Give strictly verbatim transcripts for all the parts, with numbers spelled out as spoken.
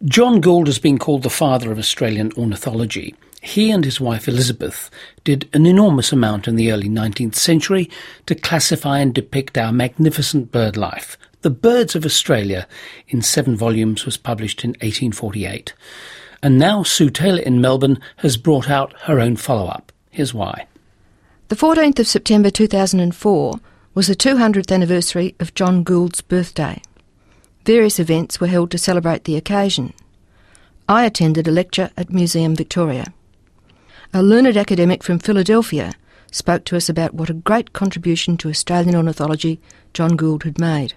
John Gould has been called the father of Australian ornithology. He and his wife Elizabeth did an enormous amount in the early nineteenth century to classify and depict our magnificent bird life. The Birds of Australia, in seven volumes, was published in eighteen forty-eight. And now Sue Taylor in Melbourne has brought out her own follow-up. Here's why. The fourteenth of September two thousand four was the two hundredth anniversary of John Gould's birthday. Various events were held to celebrate the occasion. I attended a lecture at Museum Victoria. A learned academic from Philadelphia spoke to us about what a great contribution to Australian ornithology John Gould had made.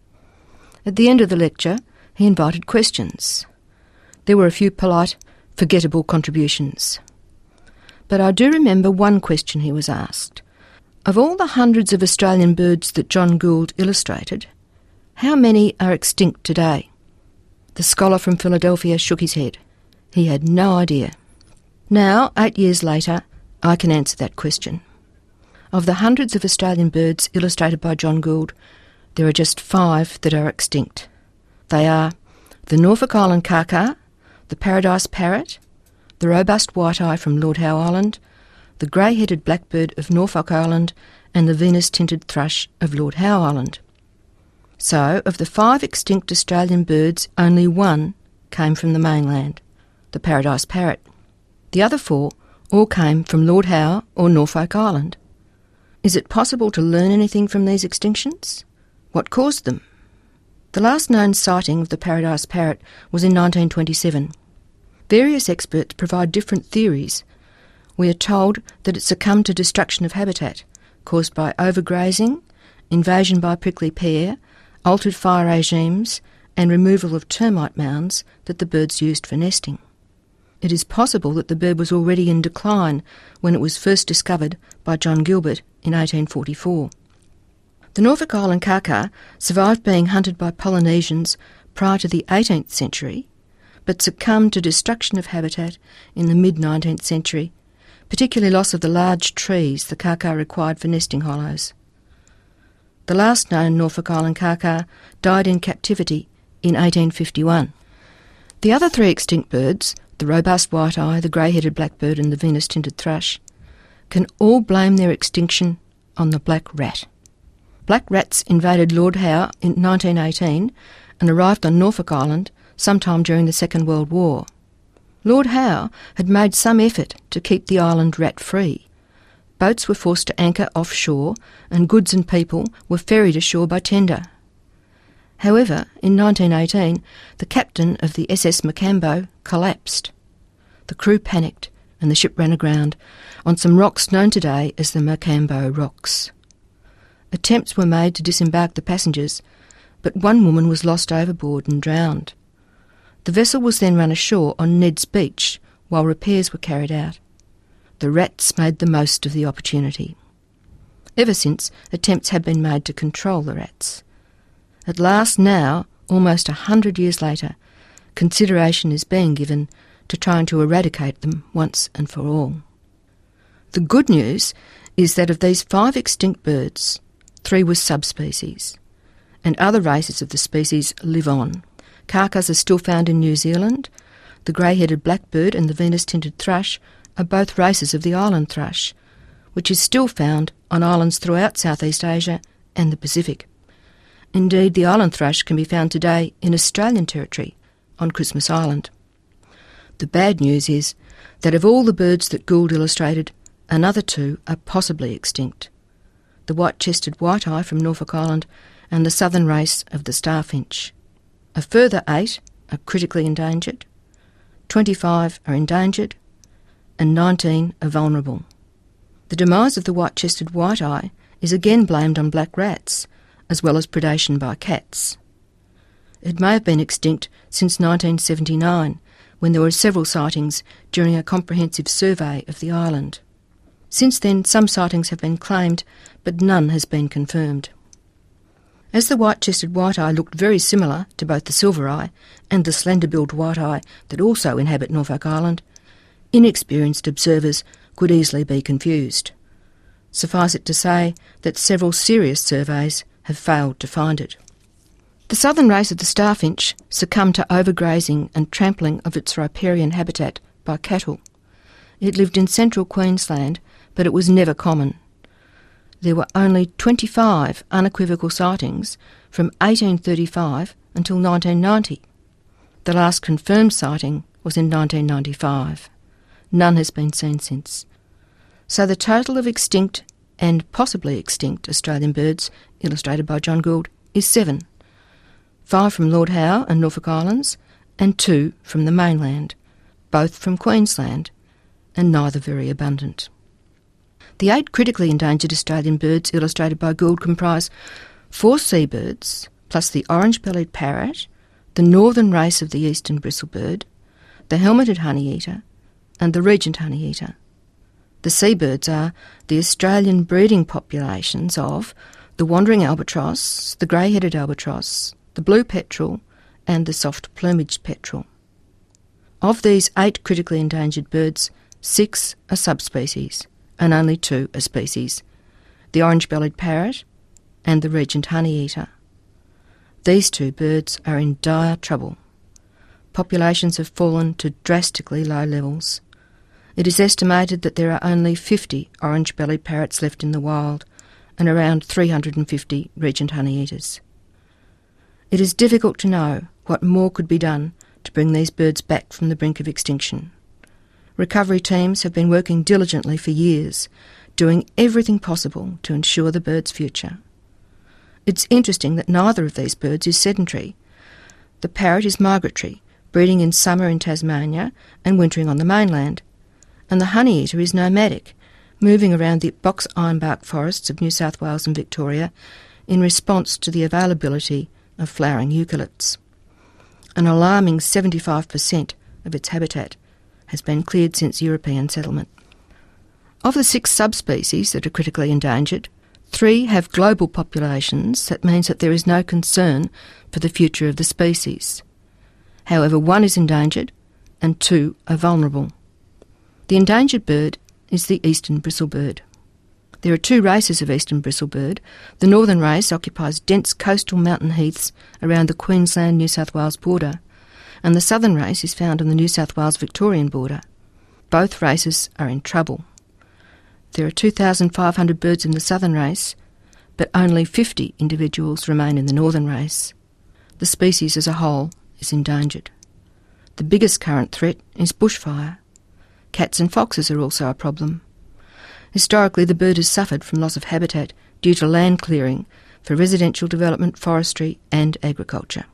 At the end of the lecture, he invited questions. There were a few polite, forgettable contributions. But I do remember one question he was asked. Of all the hundreds of Australian birds that John Gould illustrated, how many are extinct today? The scholar from Philadelphia shook his head. He had no idea. Now, eight years later, I can answer that question. Of the hundreds of Australian birds illustrated by John Gould, there are just five that are extinct. They are the Norfolk Island kaka, the Paradise parrot, the robust white-eye from Lord Howe Island, the grey-headed blackbird of Norfolk Island, and the Venus-tinted thrush of Lord Howe Island. So, of the five extinct Australian birds, only one came from the mainland, the Paradise parrot. The other four all came from Lord Howe or Norfolk Island. Is it possible to learn anything from these extinctions? What caused them? The last known sighting of the Paradise parrot was in nineteen twenty-seven. Various experts provide different theories. We are told that it succumbed to destruction of habitat, caused by overgrazing, invasion by prickly pear, altered fire regimes, and removal of termite mounds that the birds used for nesting. It is possible that the bird was already in decline when it was first discovered by John Gilbert in eighteen forty-four. The Norfolk Island kaka survived being hunted by Polynesians prior to the eighteenth century, but succumbed to destruction of habitat in the mid-nineteenth century, particularly loss of the large trees the kaka required for nesting hollows. The last known Norfolk Island kaka died in captivity in eighteen fifty-one. The other three extinct birds, the robust white-eye, the grey-headed blackbird and the Venus-tinted thrush, can all blame their extinction on the black rat. Black rats invaded Lord Howe in nineteen eighteen and arrived on Norfolk Island sometime during the Second World War. Lord Howe had made some effort to keep the island rat-free. Boats were forced to anchor offshore and goods and people were ferried ashore by tender. However, in nineteen eighteen, the captain of the S S Macambo collapsed. The crew panicked and the ship ran aground on some rocks known today as the Macambo Rocks. Attempts were made to disembark the passengers, but one woman was lost overboard and drowned. The vessel was then run ashore on Ned's Beach while repairs were carried out. The rats made the most of the opportunity. Ever since, attempts have been made to control the rats. At last now, almost a hundred years later, consideration is being given to trying to eradicate them once and for all. The good news is that of these five extinct birds, three were subspecies, and other races of the species live on. Kakas are still found in New Zealand. The grey-headed blackbird and the Venus-tinted thrush are both races of the island thrush, which is still found on islands throughout Southeast Asia and the Pacific. Indeed, the island thrush can be found today in Australian territory on Christmas Island. The bad news is that of all the birds that Gould illustrated, another two are possibly extinct. The white-chested white-eye from Norfolk Island and the southern race of the starfinch. A further eight are critically endangered, twenty-five are endangered, and nineteen are vulnerable. The demise of the white-chested white-eye is again blamed on black rats, as well as predation by cats. It may have been extinct since nineteen seventy-nine, when there were several sightings during a comprehensive survey of the island. Since then, some sightings have been claimed, but none has been confirmed. As the white-chested white-eye looked very similar to both the silver-eye and the slender-billed white-eye that also inhabit Norfolk Island, inexperienced observers could easily be confused. Suffice it to say that several serious surveys have failed to find it. The southern race of the starfinch succumbed to overgrazing and trampling of its riparian habitat by cattle. It lived in central Queensland, but it was never common. There were only twenty-five unequivocal sightings from eighteen thirty-five until nineteen ninety. The last confirmed sighting was in nineteen ninety-five. None has been seen since. So the total of extinct and possibly extinct Australian birds, illustrated by John Gould, is seven. Five from Lord Howe and Norfolk Islands, and two from the mainland, both from Queensland, and neither very abundant. The eight critically endangered Australian birds illustrated by Gould comprise four seabirds, plus the orange-bellied parrot, the northern race of the eastern bristlebird, the helmeted honeyeater, and the regent honeyeater. The seabirds are the Australian breeding populations of the wandering albatross, the grey-headed albatross, the blue petrel, and the soft-plumaged petrel. Of these eight critically endangered birds, six are subspecies, and only two are species, the orange-bellied parrot and the regent honeyeater. These two birds are in dire trouble. Populations have fallen to drastically low levels. It is estimated that there are only fifty orange-bellied parrots left in the wild and around three hundred fifty regent honeyeaters. It is difficult to know what more could be done to bring these birds back from the brink of extinction. Recovery teams have been working diligently for years, doing everything possible to ensure the birds' future. It's interesting that neither of these birds is sedentary. The parrot is migratory, breeding in summer in Tasmania and wintering on the mainland, and the honeyeater is nomadic, moving around the box ironbark forests of New South Wales and Victoria in response to the availability of flowering eucalypts. An alarming seventy-five percent of its habitat has been cleared since European settlement. Of the six subspecies that are critically endangered, three have global populations. That means that there is no concern for the future of the species. However, one is endangered and two are vulnerable. The endangered bird is the eastern bristlebird. There are two races of eastern bristlebird. The northern race occupies dense coastal mountain heaths around the Queensland-New South Wales border, and the southern race is found on the New South Wales-Victorian border. Both races are in trouble. There are two thousand five hundred birds in the southern race, but only fifty individuals remain in the northern race. The species as a whole is endangered. The biggest current threat is bushfire. Cats and foxes are also a problem. Historically, the bird has suffered from loss of habitat due to land clearing for residential development, forestry and agriculture.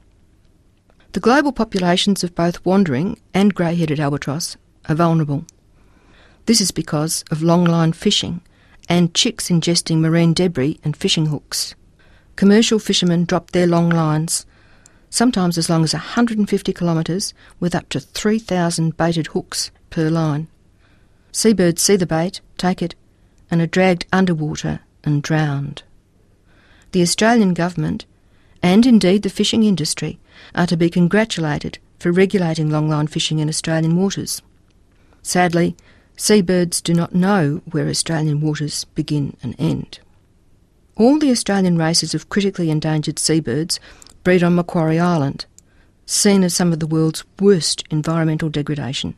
The global populations of both wandering and grey-headed albatross are vulnerable. This is because of long-line fishing and chicks ingesting marine debris and fishing hooks. Commercial fishermen drop their long lines, sometimes as long as one hundred fifty kilometres with up to three thousand baited hooks per line. Seabirds see the bait, take it, and are dragged underwater and drowned. The Australian government, and indeed the fishing industry, are to be congratulated for regulating longline fishing in Australian waters. Sadly, seabirds do not know where Australian waters begin and end. All the Australian races of critically endangered seabirds breed on Macquarie Island, scene of some of the world's worst environmental degradation.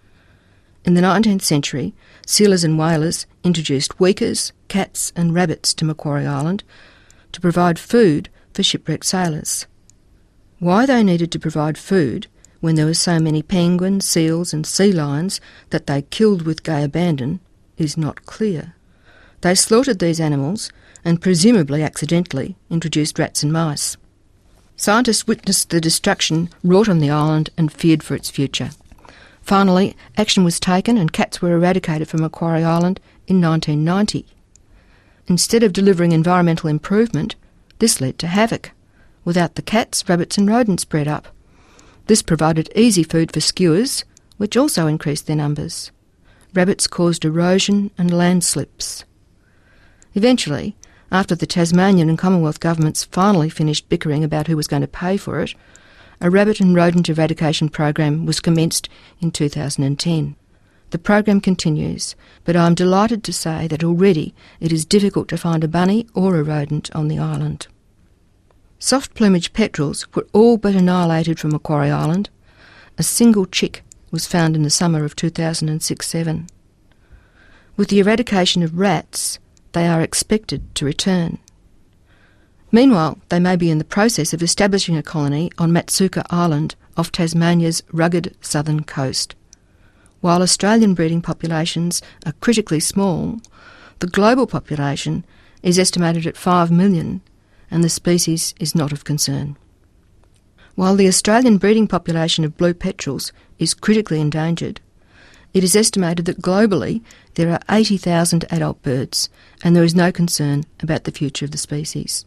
In the nineteenth century, sealers and whalers introduced weakers, cats and rabbits to Macquarie Island to provide food for shipwrecked sailors. Why they needed to provide food when there were so many penguins, seals and sea lions that they killed with gay abandon is not clear. They slaughtered these animals and presumably accidentally introduced rats and mice. Scientists witnessed the destruction wrought on the island and feared for its future. Finally, action was taken and cats were eradicated from Macquarie Island in nineteen ninety. Instead of delivering environmental improvement, this led to havoc. Without the cats, rabbits and rodents bred up. This provided easy food for skuas, which also increased their numbers. Rabbits caused erosion and landslips. Eventually, after the Tasmanian and Commonwealth governments finally finished bickering about who was going to pay for it, a rabbit and rodent eradication program was commenced in two thousand ten. The program continues, but I am delighted to say that already it is difficult to find a bunny or a rodent on the island. Soft-plumaged petrels were all but annihilated from Macquarie Island. A single chick was found in the summer of two thousand six seven. With the eradication of rats, they are expected to return. Meanwhile, they may be in the process of establishing a colony on Matsuka Island off Tasmania's rugged southern coast. While Australian breeding populations are critically small, the global population is estimated at five million, and the species is not of concern. While the Australian breeding population of blue petrels is critically endangered, it is estimated that globally there are eighty thousand adult birds, and there is no concern about the future of the species.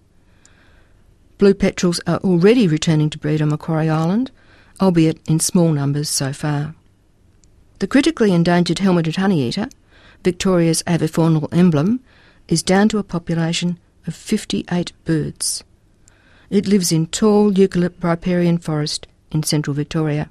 Blue petrels are already returning to breed on Macquarie Island, albeit in small numbers so far. The critically endangered helmeted honeyeater, Victoria's avifaunal emblem, is down to a population of fifty-eight birds. It lives in tall eucalypt riparian forest in central Victoria.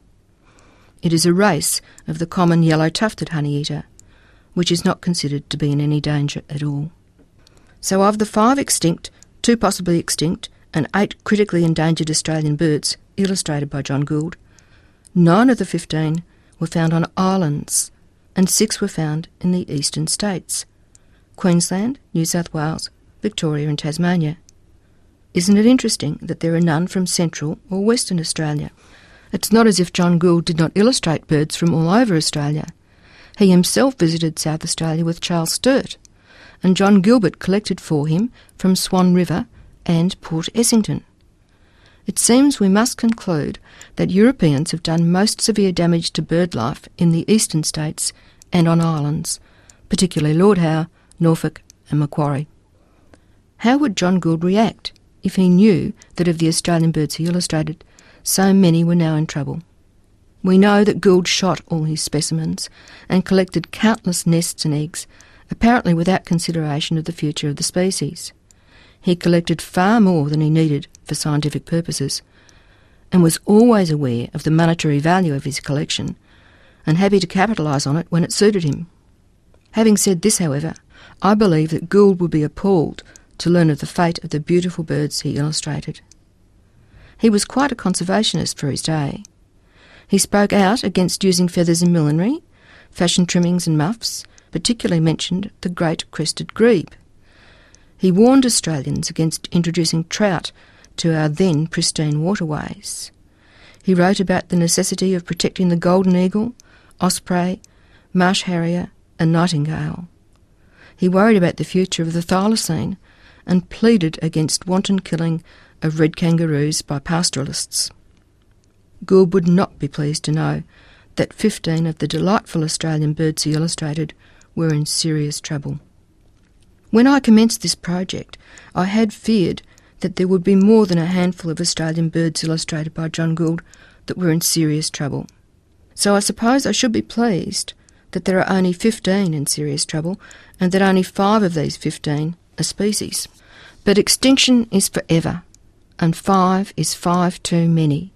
It is a race of the common yellow-tufted honeyeater, which is not considered to be in any danger at all. So of the five extinct, two possibly extinct, and eight critically endangered Australian birds illustrated by John Gould, nine of the fifteen were found on islands, and six were found in the eastern states: Queensland, New South Wales, Victoria and Tasmania. Isn't it interesting that there are none from Central or Western Australia? It's not as if John Gould did not illustrate birds from all over Australia. He himself visited South Australia with Charles Sturt, and John Gilbert collected for him from Swan River and Port Essington. It seems we must conclude that Europeans have done most severe damage to bird life in the eastern states and on islands, particularly Lord Howe, Norfolk and Macquarie. How would John Gould react if he knew that of the Australian birds he illustrated, so many were now in trouble? We know that Gould shot all his specimens and collected countless nests and eggs, apparently without consideration of the future of the species. He collected far more than he needed for scientific purposes, and was always aware of the monetary value of his collection, and happy to capitalise on it when it suited him. Having said this, however, I believe that Gould would be appalled to learn of the fate of the beautiful birds he illustrated. He was quite a conservationist for his day. He spoke out against using feathers in millinery, fashion trimmings and muffs, particularly mentioned the great crested grebe. He warned Australians against introducing trout to our then pristine waterways. He wrote about the necessity of protecting the golden eagle, osprey, marsh harrier and nightingale. He worried about the future of the thylacine and pleaded against wanton killing of red kangaroos by pastoralists. Gould would not be pleased to know that fifteen of the delightful Australian birds he illustrated were in serious trouble. When I commenced this project, I had feared that there would be more than a handful of Australian birds illustrated by John Gould that were in serious trouble. So I suppose I should be pleased that there are only fifteen in serious trouble, and that only five of these fifteen are species. But extinction is forever, and five is five too many.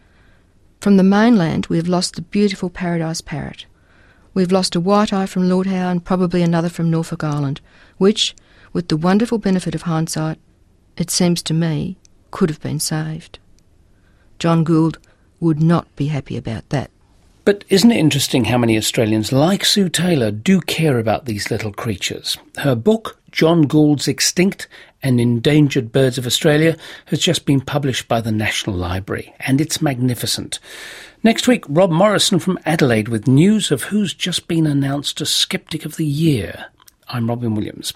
From the mainland we have lost the beautiful paradise parrot. We've lost a white-eye from Lord Howe and probably another from Norfolk Island, which, with the wonderful benefit of hindsight, it seems to me, could have been saved. John Gould would not be happy about that. But isn't it interesting how many Australians, like Sue Taylor, do care about these little creatures? Her book, John Gould's Extinct and Endangered Birds of Australia, has just been published by the National Library, and it's magnificent. Next week, Rob Morrison from Adelaide with news of who's just been announced as Skeptic of the Year. I'm Robin Williams.